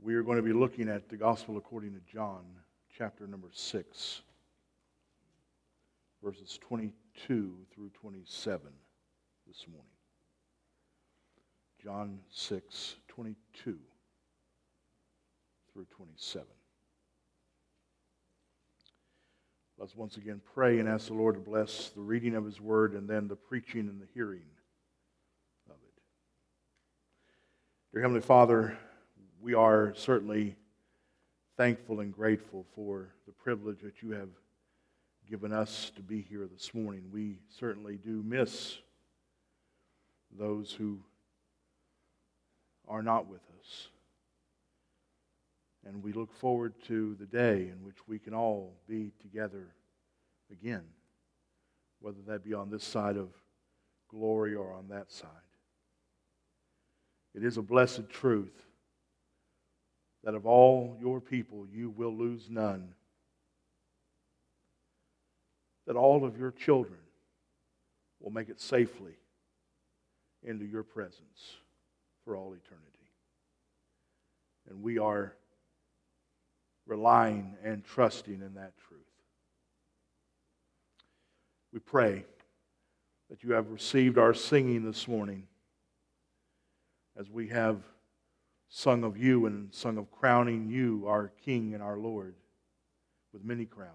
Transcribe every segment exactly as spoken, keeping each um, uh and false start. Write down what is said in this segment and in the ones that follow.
We are going to be looking at the Gospel according to John, chapter number six, verses twenty-two through twenty-seven this morning. John six, twenty-two through twenty-seven. Let's once again pray and ask the Lord to bless the reading of His Word and then the preaching and the hearing of it. Dear Heavenly Father, we are certainly thankful and grateful for the privilege that you have given us to be here this morning. We certainly do miss those who are not with us. And we look forward to the day in which we can all be together again, whether that be on this side of glory or on that side. It is a blessed truth that of all your people you will lose none, that all of your children will make it safely into your presence for all eternity. And we are relying and trusting in that truth. We pray that you have received our singing this morning as we have sung of you and sung of crowning you, our King and our Lord, with many crowns.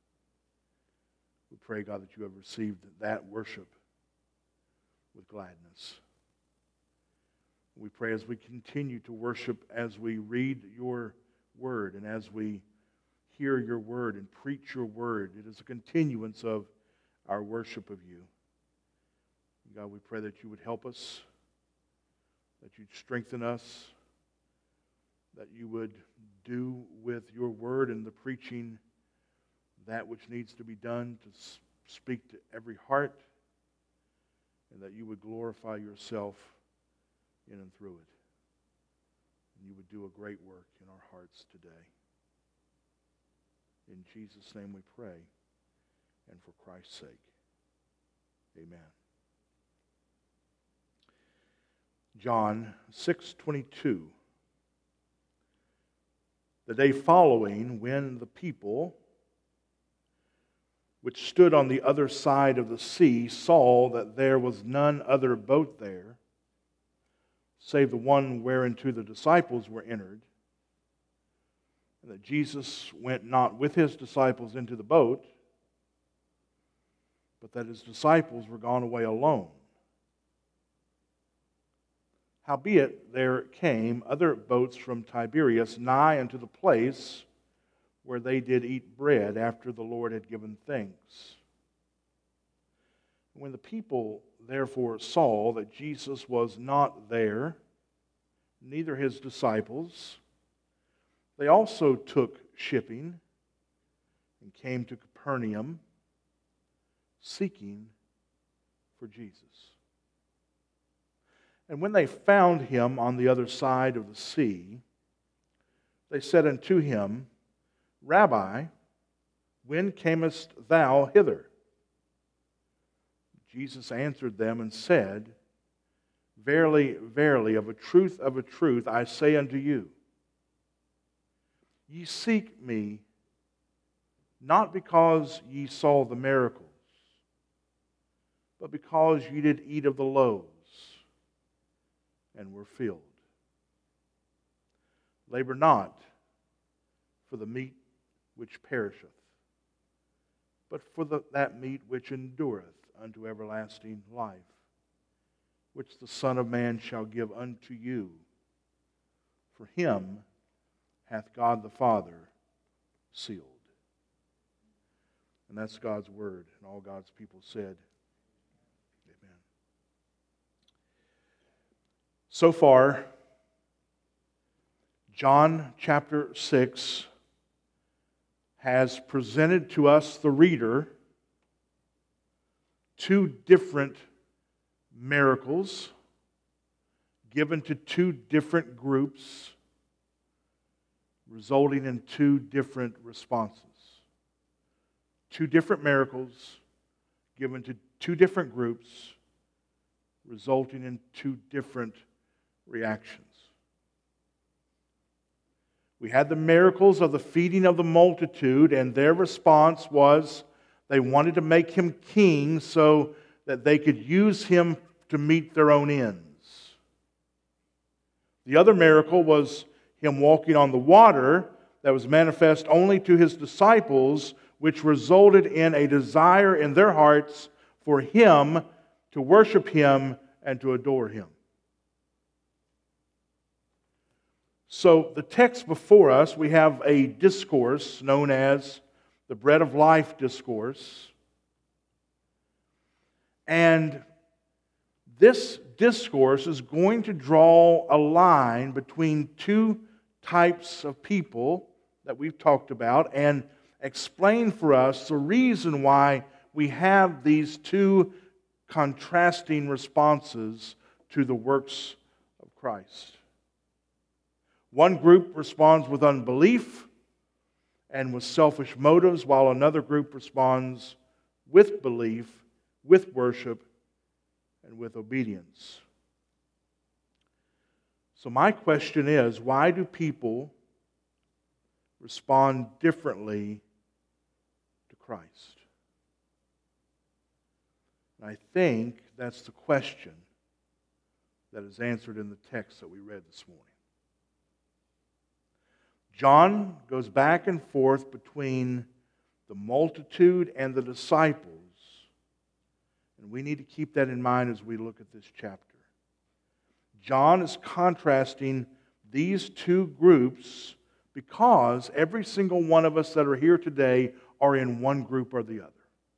We pray, God, that you have received that worship with gladness. We pray as we continue to worship, as we read your word and as we hear your word and preach your word, it is a continuance of our worship of you. God, we pray that you would help us, that you'd strengthen us, that you would do with your word and the preaching that which needs to be done to speak to every heart, and that you would glorify yourself in and through it. And you would do a great work in our hearts today. In Jesus' name we pray, and for Christ's sake. Amen. John six twenty-two. The day following, when the people which stood on the other side of the sea saw that there was none other boat there, save the one whereinto the disciples were entered, and that Jesus went not with his disciples into the boat, but that his disciples were gone away alone. Howbeit there came other boats from Tiberias nigh unto the place where they did eat bread after the Lord had given thanks. When the people therefore saw that Jesus was not there, neither his disciples, they also took shipping and came to Capernaum, seeking for Jesus. And when they found him on the other side of the sea, they said unto him, Rabbi, when camest thou hither? Jesus answered them and said, Verily, verily, of a truth, of a truth, I say unto you, ye seek me, not because ye saw the miracles, but because ye did eat of the loaves, and were filled. Labor not for the meat which perisheth, but for the, that meat which endureth unto everlasting life, which the Son of Man shall give unto you. For him hath God the Father sealed. And that's God's word, and all God's people said, Amen. So far, John chapter six has presented to us, the reader, two different miracles given to two different groups, resulting in two different responses. Two different miracles given to two different groups, resulting in two different reactions. We had the miracles of the feeding of the multitude, and their response was they wanted to make him king so that they could use him to meet their own ends. The other miracle was him walking on the water that was manifest only to his disciples, which resulted in a desire in their hearts for him to worship him and to adore him. So the text before us, we have a discourse known as the Bread of Life discourse. And this discourse is going to draw a line between two types of people that we've talked about and explain for us the reason why we have these two contrasting responses to the works of Christ. One group responds with unbelief and with selfish motives, while another group responds with belief, with worship, and with obedience. So my question is, why do people respond differently to Christ? And I think that's the question that is answered in the text that we read this morning. John goes back and forth between the multitude and the disciples, and we need to keep that in mind as we look at this chapter. John is contrasting these two groups because every single one of us that are here today are in one group or the other.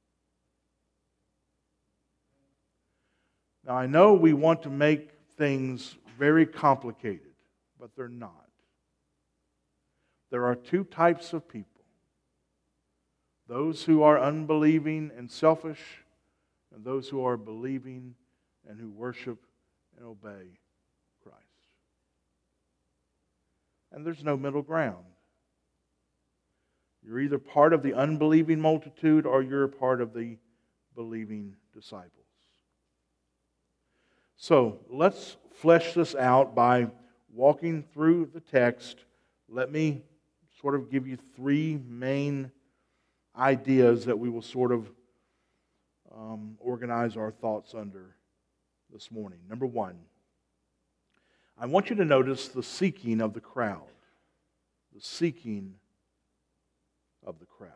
Now, I know we want to make things very complicated, but they're not. There are two types of people. Those who are unbelieving and selfish, and those who are believing and who worship and obey Christ. And there's no middle ground. You're either part of the unbelieving multitude or you're part of the believing disciples. So let's flesh this out by walking through the text. Let me sort of give you three main ideas that we will sort of um, organize our thoughts under this morning. Number one, I want you to notice the seeking of the crowd. The seeking of the crowd.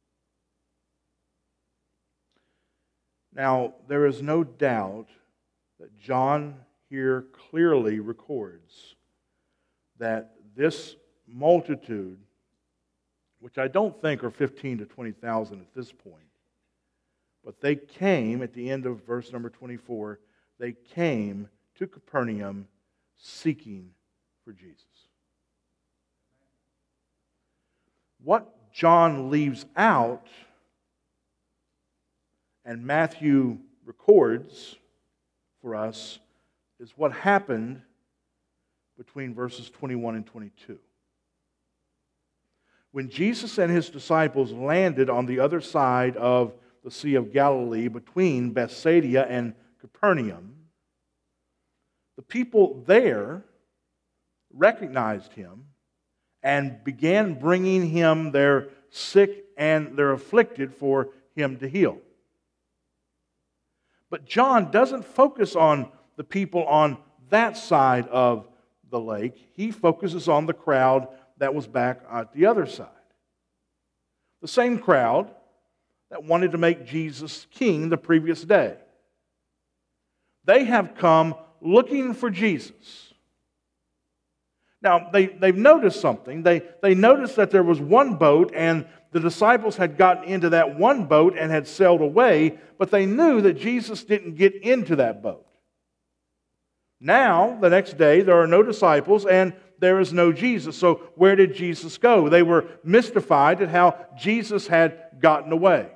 Now, there is no doubt that John here clearly records that this multitude, which I don't think are fifteen to twenty thousand at this point, but they came at the end of verse number twenty-four, they came to Capernaum seeking for Jesus. What John leaves out and Matthew records for us is what happened between verses twenty-one and twenty-two. When Jesus and his disciples landed on the other side of the Sea of Galilee between Bethsaida and Capernaum, the people there recognized him and began bringing him their sick and their afflicted for him to heal. But John doesn't focus on the people on that side of the lake. He focuses on the crowd that was back at the other side. The same crowd that wanted to make Jesus king the previous day. They have come looking for Jesus. Now, they, they've noticed something. They, they noticed that there was one boat, and the disciples had gotten into that one boat and had sailed away, but they knew that Jesus didn't get into that boat. Now, the next day, there are no disciples, and there is no Jesus. So where did Jesus go? They were mystified at how Jesus had gotten away.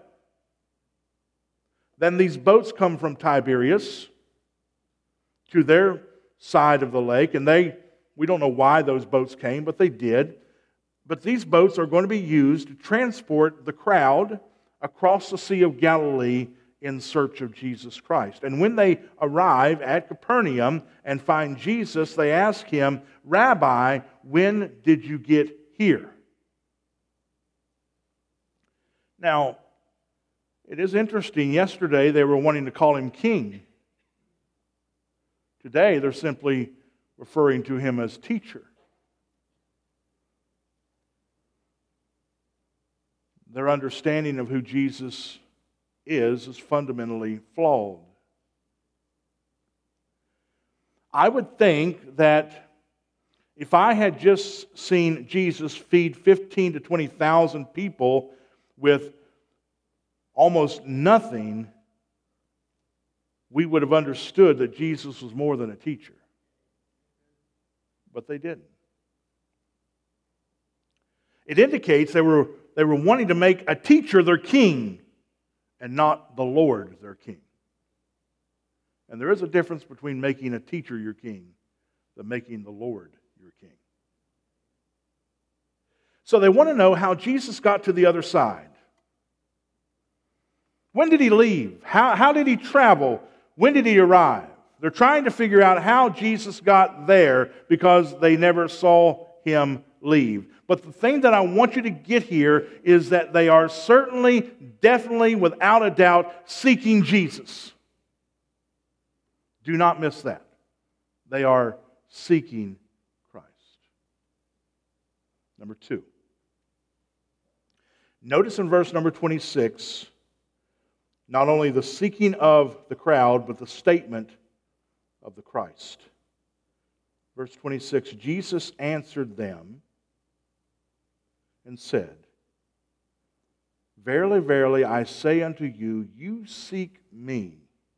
Then these boats come from Tiberias to their side of the lake, and they, we don't know why those boats came, but they did. But these boats are going to be used to transport the crowd across the Sea of Galilee in search of Jesus Christ. And when they arrive at Capernaum and find Jesus, they ask him, "Rabbi, when did you get here? Now, it is interesting. Yesterday they were wanting to call him king. Today they're simply referring to him as teacher. Their understanding of who Jesus is is fundamentally flawed. I would think that if I had just seen Jesus feed fifteen to twenty thousand people with almost nothing, we would have understood that Jesus was more than a teacher. But they didn't. It indicates they were, they were wanting to make a teacher their king and not the Lord their king. And there is a difference between making a teacher your king than making the Lord your king. So they want to know how Jesus got to the other side. When did he leave? How, how did he travel? When did he arrive? They're trying to figure out how Jesus got there because they never saw him leave. But the thing that I want you to get here is that they are certainly, definitely, without a doubt, seeking Jesus. Do not miss that. They are seeking Christ. Number two. Notice in verse number twenty-six, not only the seeking of the crowd, but the statement of the Christ. Verse twenty-six, Jesus answered them and said, Verily, verily, I say unto you, you seek me,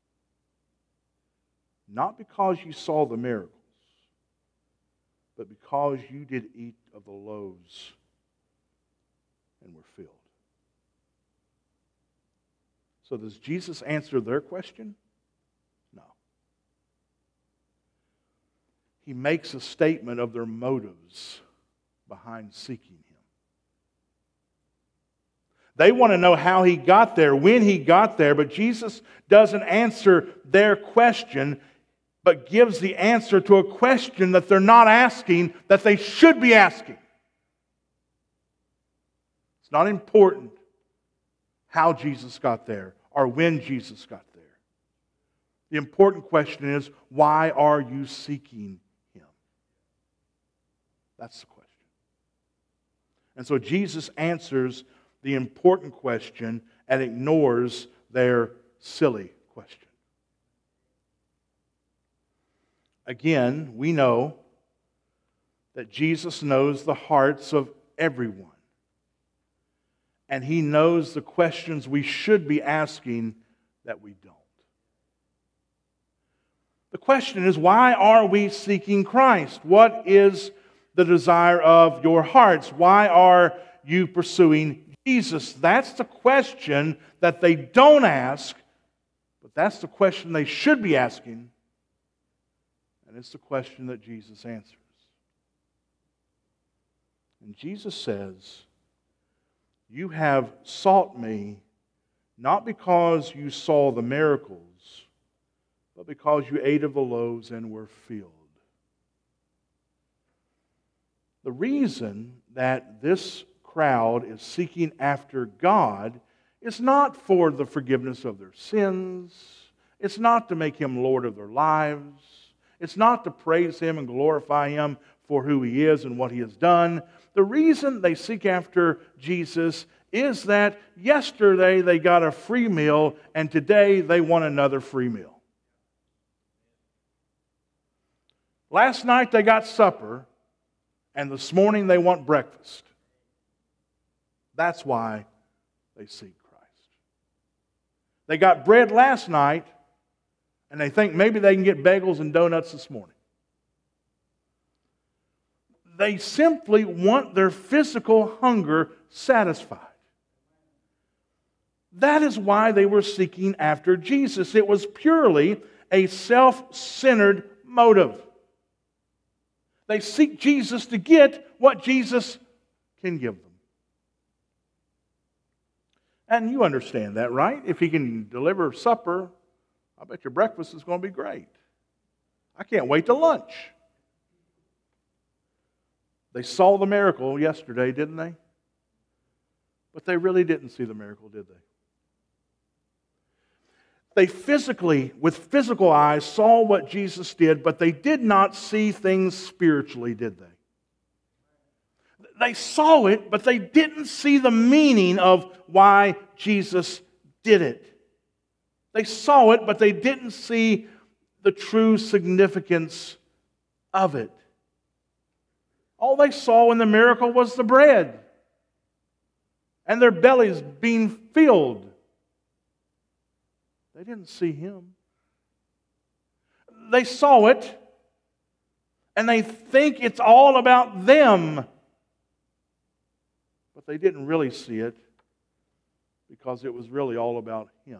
not because you saw the miracles, but because you did eat of the loaves and were filled. So does Jesus answer their question? No. He makes a statement of their motives behind seeking him. They want to know how he got there, when he got there, but Jesus doesn't answer their question, but gives the answer to a question that they're not asking, that they should be asking. It's not important how Jesus got there or when Jesus got there. The important question is, why are you seeking him? That's the question. And so Jesus answers the important question and ignores their silly question. Again, we know that Jesus knows the hearts of everyone. And he knows the questions we should be asking that we don't. The question is, why are we seeking Christ? What is the desire of your hearts? Why are you pursuing Jesus? That's the question that they don't ask, but that's the question they should be asking. And it's the question that Jesus answers. And Jesus says, you have sought me not because you saw the miracles, but because you ate of the loaves and were filled. The reason that this crowd is seeking after God is not for the forgiveness of their sins. It's not to make him Lord of their lives. It's not to praise him and glorify him for who he is and what he has done. The reason they seek after Jesus is that yesterday they got a free meal and today they want another free meal. Last night they got supper and this morning they want breakfast. That's why they seek Christ. They got bread last night and they think maybe they can get bagels and donuts this morning. They simply want their physical hunger satisfied. That is why they were seeking after Jesus. It was purely a self-centered motive. They seek Jesus to get what Jesus can give them. And you understand that, right? If he can deliver supper, I bet your breakfast is going to be great. I can't wait to lunch. They saw the miracle yesterday, didn't they? But they really didn't see the miracle, did they? They physically, with physical eyes, saw what Jesus did, but they did not see things spiritually, did they? They saw it, but they didn't see the meaning of why Jesus did it. They saw it, but they didn't see the true significance of it. All they saw in the miracle was the bread and their bellies being filled. They didn't see Him. They saw it, and they think it's all about them. But they didn't really see it because it was really all about Him.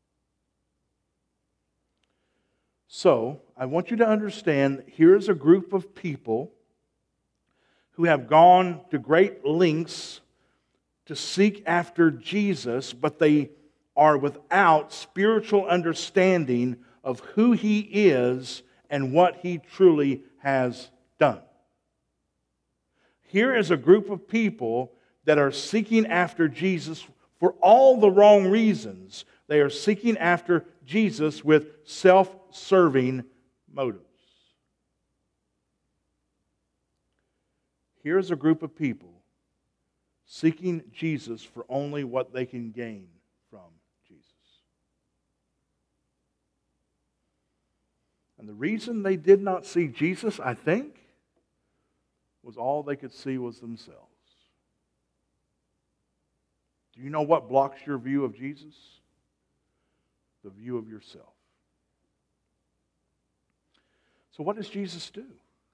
So, I want you to understand, here is a group of people who have gone to great lengths to seek after Jesus, but they are without spiritual understanding of who He is and what He truly has done. Here is a group of people that are seeking after Jesus for all the wrong reasons. They are seeking after Jesus with self-serving motives. Here's a group of people seeking Jesus for only what they can gain from Jesus. And the reason they did not see Jesus, I think, was all they could see was themselves. Do you know what blocks your view of Jesus? The view of yourself. So what does Jesus do?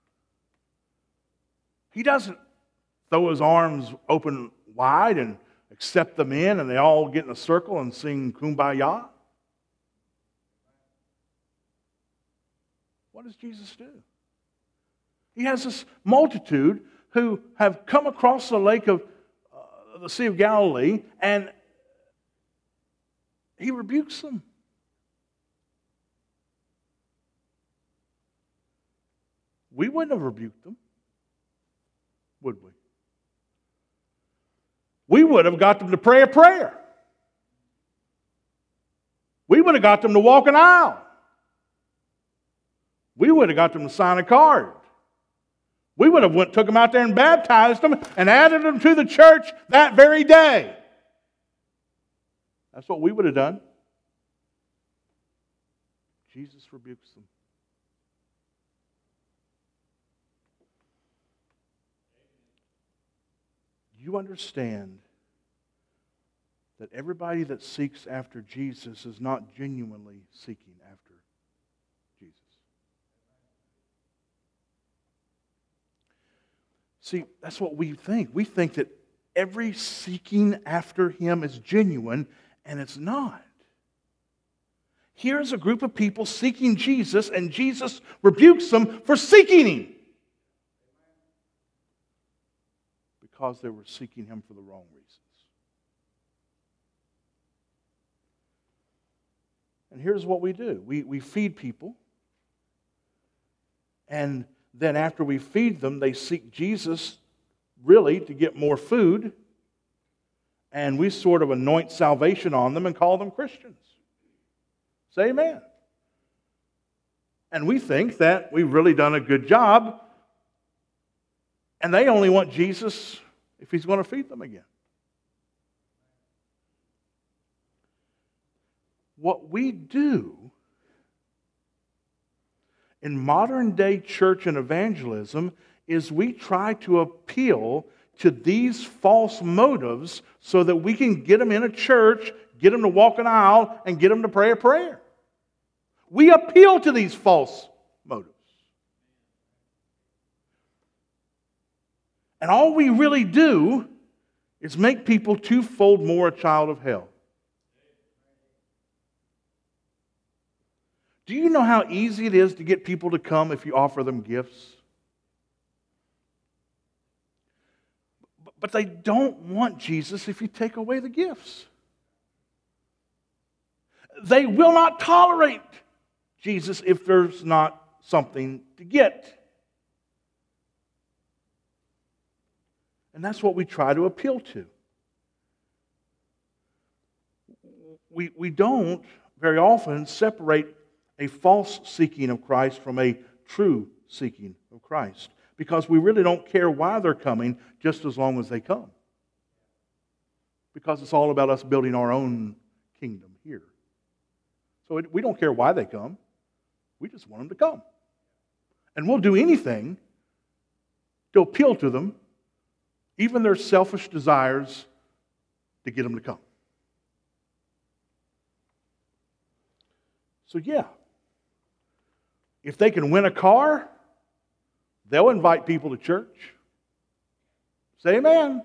He doesn't throw His arms open wide and accept them in and they all get in a circle and sing Kumbaya. What does Jesus do? He has this multitude who have come across the lake of uh, the Sea of Galilee, and He rebukes them. We wouldn't have rebuked them, would we? We would have got them to pray a prayer. We would have got them to walk an aisle. We would have got them to sign a card. We would have went, took them out there and baptized them and added them to the church that very day. That's what we would have done. Jesus rebukes them. You understand that everybody that seeks after Jesus is not genuinely seeking after Jesus. See, that's what we think. We think that every seeking after Him is genuine, and it's not. Here's a group of people seeking Jesus, and Jesus rebukes them for seeking Him. Because they were seeking Him for the wrong reasons. And here's what we do. We, we feed people. And then after we feed them, they seek Jesus really to get more food. And we sort of anoint salvation on them and call them Christians. Say amen. And we think that we've really done a good job. And they only want Jesus if He's going to feed them again. What we do in modern day church and evangelism is we try to appeal to these false motives so that we can get them in a church, get them to walk an aisle, and get them to pray a prayer. We appeal to these false motives. And all we really do is make people twofold more a child of hell. Do you know how easy it is to get people to come if you offer them gifts? But they don't want Jesus if you take away the gifts. They will not tolerate Jesus if there's not something to get. And that's what we try to appeal to. We, we don't very often separate a false seeking of Christ from a true seeking of Christ, because we really don't care why they're coming, just as long as they come. Because it's all about us building our own kingdom here. So it, we don't care why they come. We just want them to come. And we'll do anything to appeal to them, even their selfish desires, to get them to come. So yeah, if they can win a car, they'll invite people to church. Say amen.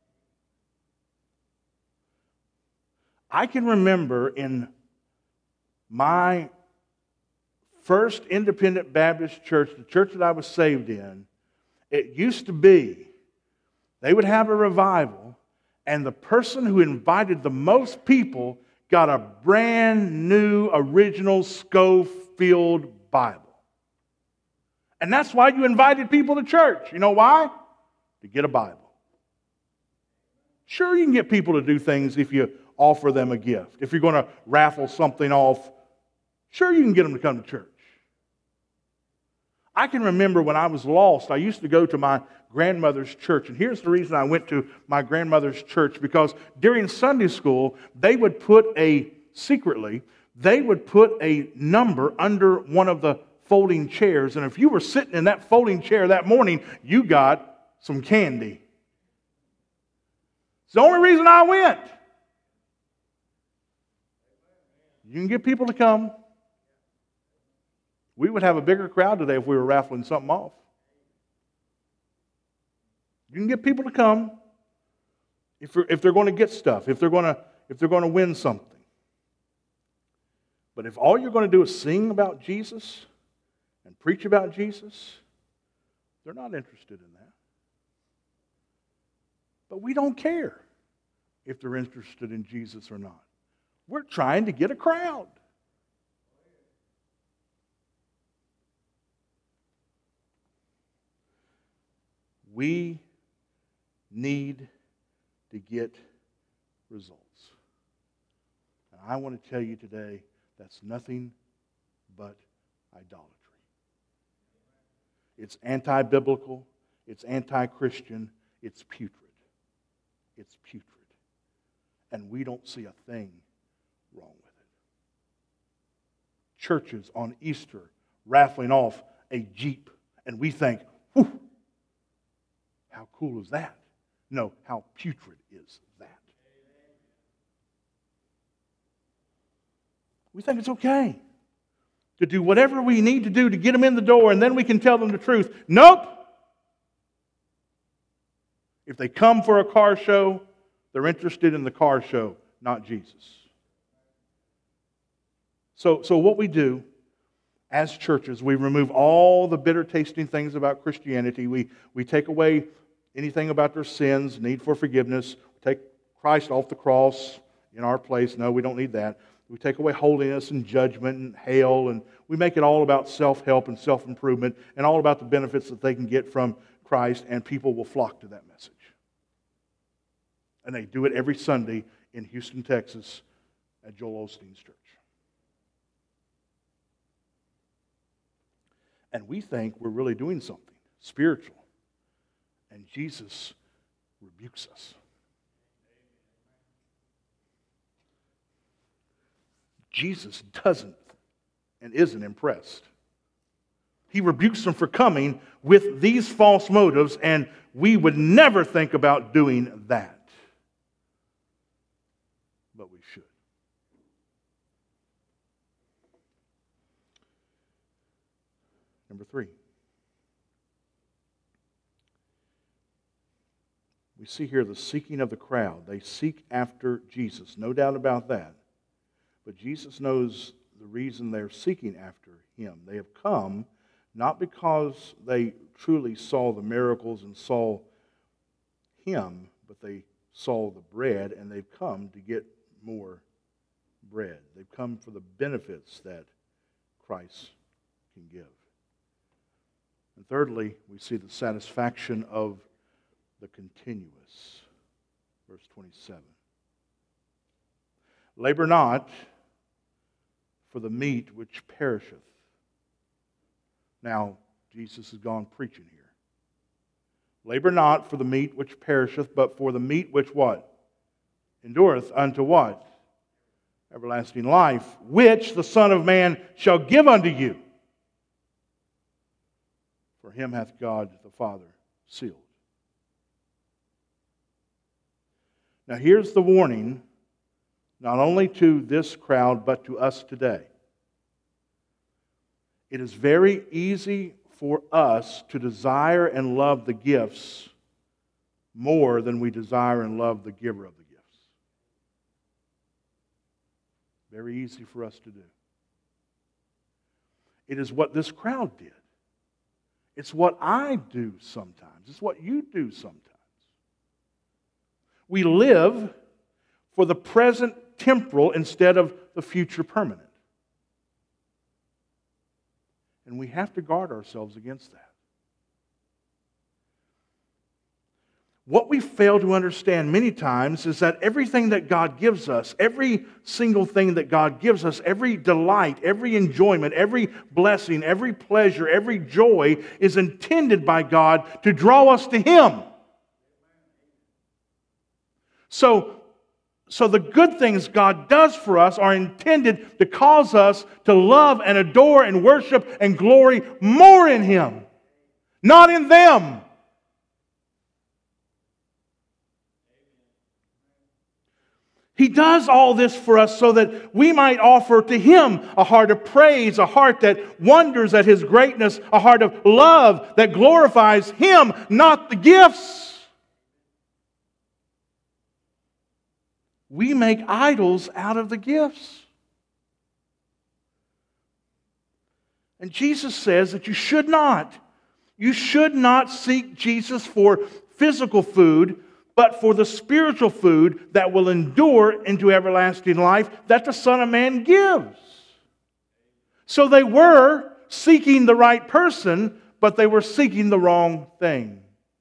I can remember in my first independent Baptist church, the church that I was saved in, it used to be they would have a revival, and the person who invited the most people got a brand new, original Scofield Bible. And that's why you invited people to church. You know why? To get a Bible. Sure, you can get people to do things if you offer them a gift. If you're going to raffle something off, sure, you can get them to come to church. I can remember when I was lost, I used to go to my grandmother's church. And here's the reason I went to my grandmother's church, because during Sunday school, they would put a, secretly, they would put a number under one of the folding chairs. And if you were sitting in that folding chair that morning, you got some candy. It's the only reason I went. You can get people to come. We would have a bigger crowd today if we were raffling something off. You can get people to come if, if they're going to get stuff, if they're going to, if they're going to win something. But if all you're going to do is sing about Jesus and preach about Jesus, they're not interested in that. But we don't care if they're interested in Jesus or not. We're trying to get a crowd. We need to get results. And I want to tell you today, that's nothing but idolatry. It's anti-biblical, it's anti-Christian, it's putrid. It's putrid. And we don't see a thing wrong with it. Churches on Easter raffling off a Jeep, and we think, whew, how cool is that? No, how putrid is that? We think it's okay to do whatever we need to do to get them in the door, and then we can tell them the truth. Nope! If they come for a car show, they're interested in the car show, not Jesus. So, so what we do as churches, we remove all the bitter tasting things about Christianity. We, we take away anything about their sins, need for forgiveness. We take Christ off the cross in our place. No, we don't need that. We take away holiness and judgment and hell, and we make it all about self-help and self-improvement and all about the benefits that they can get from Christ, and people will flock to that message. And they do it every Sunday in Houston, Texas at Joel Osteen's church. And we think we're really doing something spiritual. And Jesus rebukes us. Jesus doesn't and isn't impressed. He rebukes them for coming with these false motives, and we would never think about doing that. But we should. Number three. We see here the seeking of the crowd. They seek after Jesus. No doubt about that. But Jesus knows the reason they're seeking after Him. They have come not because they truly saw the miracles and saw Him, but they saw the bread, and they've come to get more bread. They've come for the benefits that Christ can give. And thirdly, we see the satisfaction of the continuous. Verse twenty-seven. Labor not for the meat which perisheth. Now, Jesus has gone preaching here. Labor not for the meat which perisheth, but for the meat which what? Endureth unto what? Everlasting life, which the Son of Man shall give unto you. For him hath God the Father sealed. Now here's the warning, not only to this crowd, but to us today. It is very easy for us to desire and love the gifts more than we desire and love the giver of the gifts. Very easy for us to do. It is what this crowd did. It's what I do sometimes. It's what you do sometimes. We live for the present temporal instead of the future permanent. And we have to guard ourselves against that. What we fail to understand many times is that everything that God gives us, every single thing that God gives us, every delight, every enjoyment, every blessing, every pleasure, every joy is intended by God to draw us to Him. So, so the good things God does for us are intended to cause us to love and adore and worship and glory more in Him, not in them. He does all this for us so that we might offer to Him a heart of praise, a heart that wonders at His greatness, a heart of love that glorifies Him, not the gifts. We make idols out of the gifts. And Jesus says that you should not. You should not seek Jesus for physical food, but for the spiritual food that will endure into everlasting life that the Son of Man gives. So they were seeking the right person, but they were seeking the wrong thing.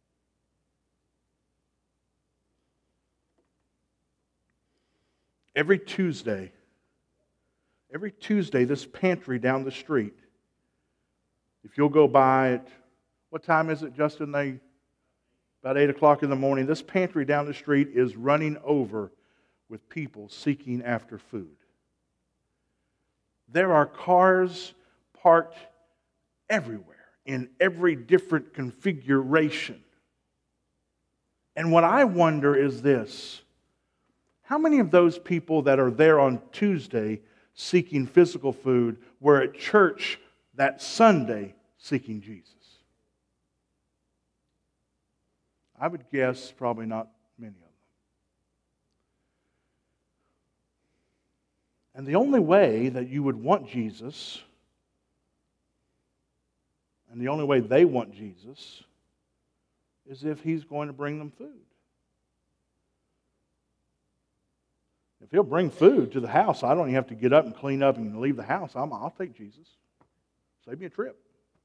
Every Tuesday, every Tuesday, this pantry down the street, if you'll go by it, what time is it, Justin? They About eight o'clock in the morning, this pantry down the street is running over with people seeking after food. There are cars parked everywhere, in every different configuration. And what I wonder is this: how many of those people that are there on Tuesday seeking physical food were at church that Sunday seeking Jesus? I would guess probably not many of them. And the only way that you would want Jesus, and the only way they want Jesus, is if He's going to bring them food. If He'll bring food to the house, I don't even have to get up and clean up and leave the house. I'm, I'll take Jesus. Save me a trip.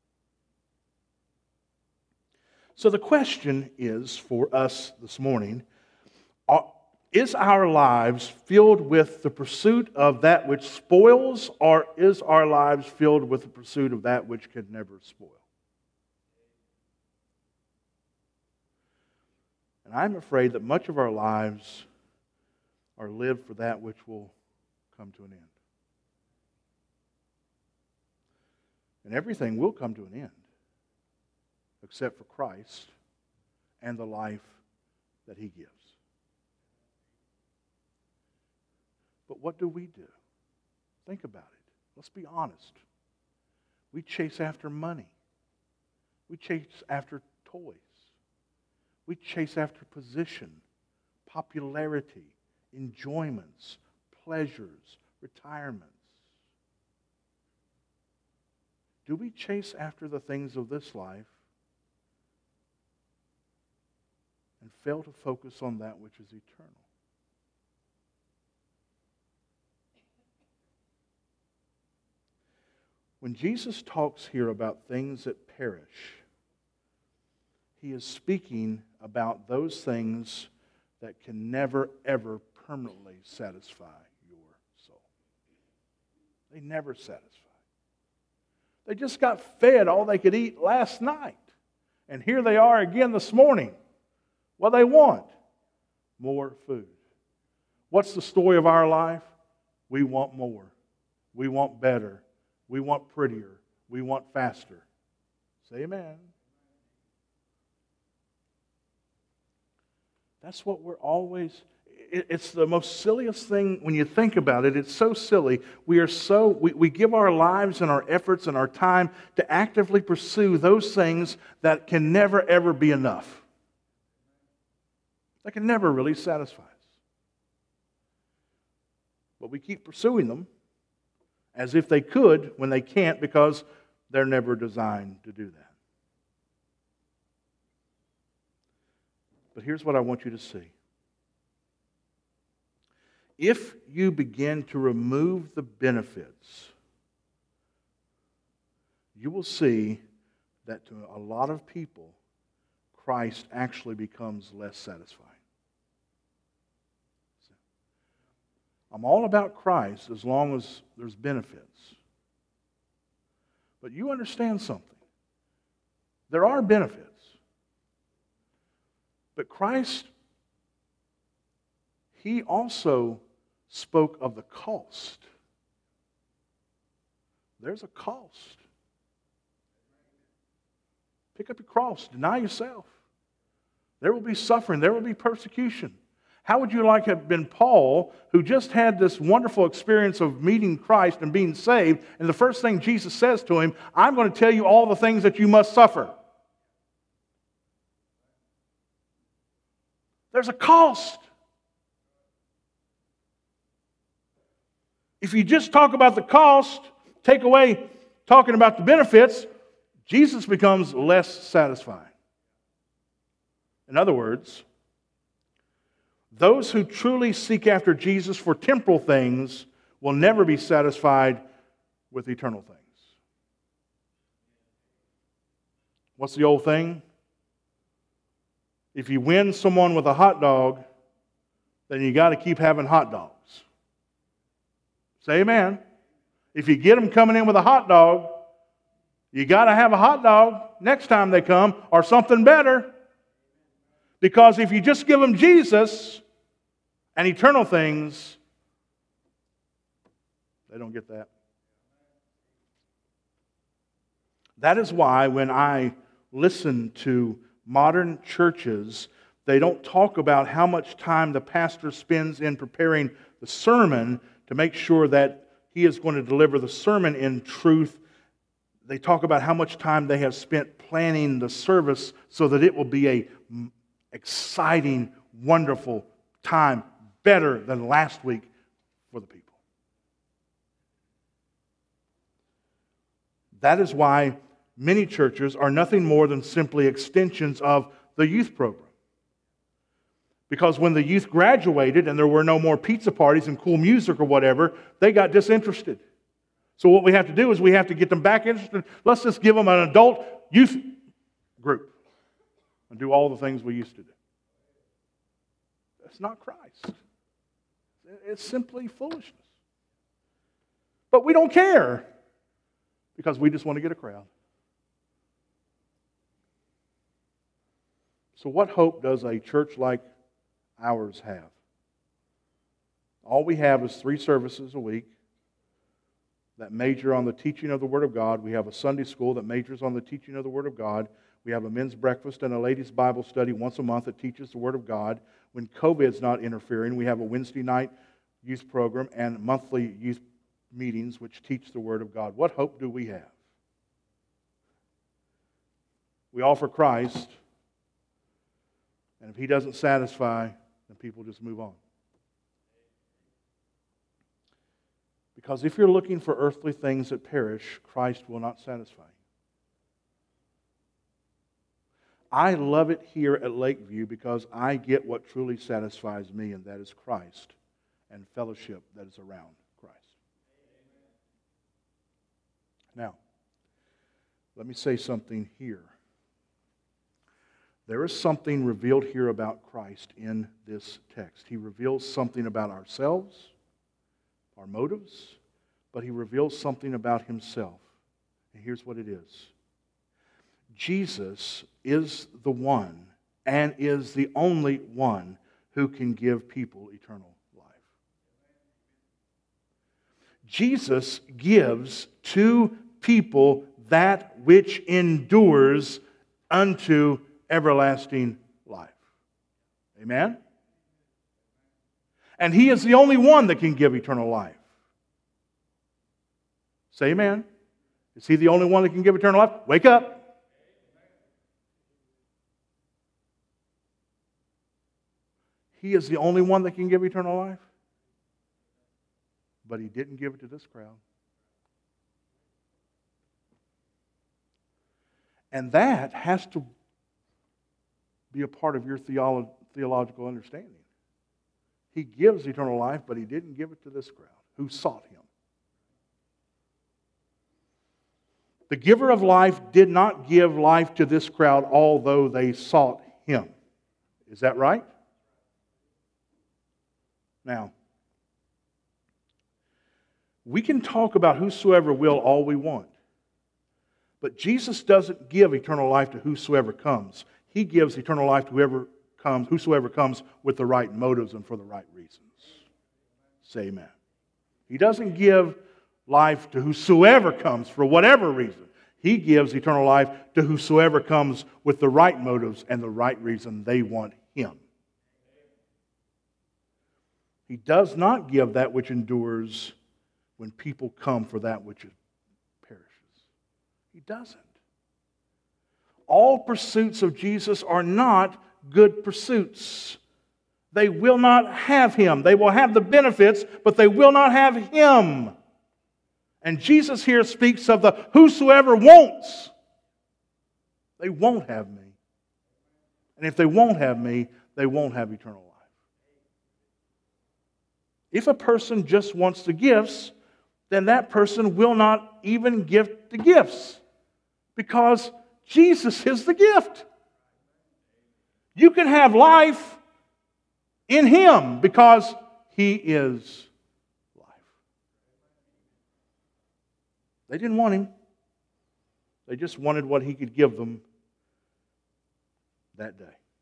So the question is for us this morning, is our lives filled with the pursuit of that which spoils, or is our lives filled with the pursuit of that which can never spoil? And I'm afraid that much of our lives are lived for that which will come to an end. And everything will come to an end, except for Christ and the life that He gives. But what do we do? Think about it. Let's be honest. We chase after money. We chase after toys. We chase after position, popularity, enjoyments, pleasures, retirements. Do we chase after the things of this life and fail to focus on that which is eternal? When Jesus talks here about things that perish, he is speaking about those things that can never, ever permanently satisfy your soul. They never satisfy. They just got fed all they could eat last night. And here they are again this morning. What do they want? More food. What's the story of our life? We want more. We want better. We want prettier. We want faster. Say amen. That's what we're always... It's the most silliest thing when you think about it. It's so silly. We are so we, we give our lives and our efforts and our time to actively pursue those things that can never ever be enough. That can never really satisfy us. But we keep pursuing them as if they could when they can't, because they're never designed to do that. But here's what I want you to see. If you begin to remove the benefits, you will see that to a lot of people, Christ actually becomes less satisfying. I'm all about Christ as long as there's benefits. But you understand something. There are benefits. But Christ, He also spoke of the cost. There's a cost. Pick up your cross. Deny yourself. There will be suffering. There will be persecution. How would you like to have been Paul, who just had this wonderful experience of meeting Christ and being saved, and the first thing Jesus says to him, I'm going to tell you all the things that you must suffer. There's a cost. If you just talk about the cost, take away talking about the benefits, Jesus becomes less satisfying. In other words, those who truly seek after Jesus for temporal things will never be satisfied with eternal things. What's the old thing? If you win someone with a hot dog, then you got to keep having hot dogs. Say amen. If you get them coming in with a hot dog, you got to have a hot dog next time they come, or something better. Because if you just give them Jesus and eternal things, they don't get that. That is why when I listen to modern churches, they don't talk about how much time the pastor spends in preparing the sermon to make sure that he is going to deliver the sermon in truth. They talk about how much time they have spent planning the service so that it will be a exciting, wonderful time, better than last week for the people. That is why many churches are nothing more than simply extensions of the youth program. Because when the youth graduated and there were no more pizza parties and cool music or whatever, they got disinterested. So what we have to do is we have to get them back interested. Let's just give them an adult youth group and do all the things we used to do. That's not Christ. It's simply foolishness. But we don't care because we just want to get a crowd. So what hope does a church like ours have? All we have is three services a week that major on the teaching of the Word of God. We have a Sunday school that majors on the teaching of the Word of God. We have a men's breakfast and a ladies' Bible study once a month that teaches the Word of God. When COVID's not interfering, we have a Wednesday night youth program and monthly youth meetings which teach the Word of God. What hope do we have? We offer Christ, and if He doesn't satisfy, then people just move on. Because if you're looking for earthly things that perish, Christ will not satisfy you. I love it here at Lakeview because I get what truly satisfies me, and that is Christ and fellowship that is around Christ. Now, let me say something here. There is something revealed here about Christ in this text. He reveals something about ourselves, our motives, but he reveals something about himself. And here's what it is. Jesus is the one and is the only one who can give people eternal life. Jesus gives to people that which endures unto everlasting life. Amen? And he is the only one that can give eternal life. Say amen. Is he the only one that can give eternal life? Wake up. He is the only one that can give eternal life. But he didn't give it to this crowd. And that has to be a part of your theolo- theological understanding. He gives eternal life, but he didn't give it to this crowd who sought him. The giver of life did not give life to this crowd, although they sought him. Is that right? Now, we can talk about whosoever will all we want. But Jesus doesn't give eternal life to whosoever comes. He gives eternal life to whoever comes, whosoever comes with the right motives and for the right reasons. Say amen. He doesn't give life to whosoever comes for whatever reason. He gives eternal life to whosoever comes with the right motives and the right reason they want him. He does not give that which endures when people come for that which perishes. He doesn't. All pursuits of Jesus are not good pursuits. They will not have him. They will have the benefits, but they will not have him. And Jesus here speaks of the whosoever wants. They won't have me. And if they won't have me, they won't have eternal life. If a person just wants the gifts, then that person will not even give the gifts. Because Jesus is the gift. You can have life in him because he is life. They didn't want him. They just wanted what he could give them that day.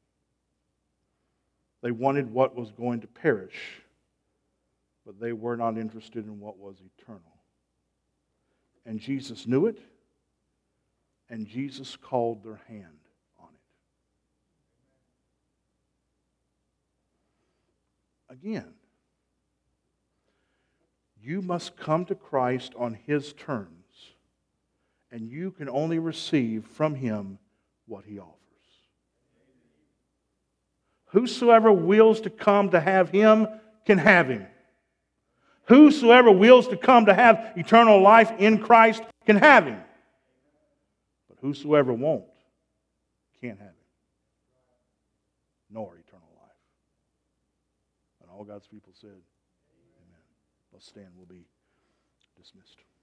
They wanted what was going to perish, but they were not interested in what was eternal. And Jesus knew it, and Jesus called their hand on it. Again, you must come to Christ on his terms, and you can only receive from him what he offers. Whosoever wills to come to have him can have him. Whosoever wills to come to have eternal life in Christ can have him. But whosoever won't can't have him, nor eternal life. And all God's people said, amen. Let's stand. We'll be dismissed.